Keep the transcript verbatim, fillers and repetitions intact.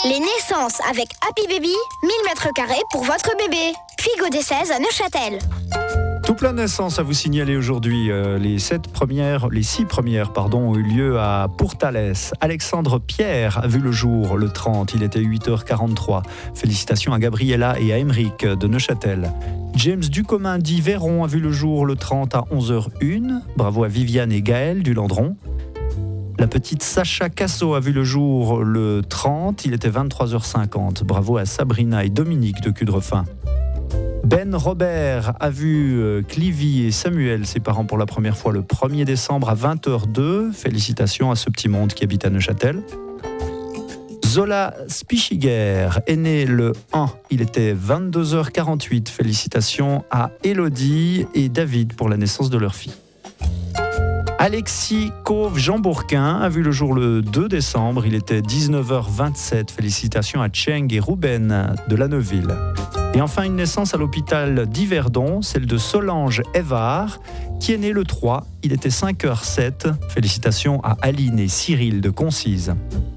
Les naissances avec Happy Baby, mille mètres carrés pour votre bébé. Puy des seize à Neuchâtel. Tout plein de naissances à vous signaler aujourd'hui. Euh, les sept premières, les six premières, pardon, ont eu lieu à Pourtalès. Alexandre Pierre a vu le jour le trente. Il était huit heures quarante-trois. Félicitations à Gabriella et à Émeric de Neuchâtel. James Ducommun dit Véron a vu le jour le trente à onze heures une. Bravo à Viviane et Gaël du Landron. La petite Sacha Casso a vu le jour le trente. Il était vingt-trois heures cinquante. Bravo à Sabrina et Dominique de Cudrefin. Ben Robert a vu Clivy et Samuel, ses parents, pour la première fois le premier décembre à vingt heures deux. Félicitations à ce petit monde qui habite à Neuchâtel. Zola Spichiger est né le un. Il était vingt-deux heures quarante-huit. Félicitations à Élodie et David pour la naissance de leur fille. Alexis Cauve-Jean Bourquin a vu le jour le deux décembre. Il était dix-neuf heures vingt-sept. Félicitations à Cheng et Ruben de la Neuville. Et enfin, une naissance à l'hôpital d'Yverdon, celle de Solange Evard, qui est née le trois. Il était cinq heures sept. Félicitations à Aline et Cyril de Concise.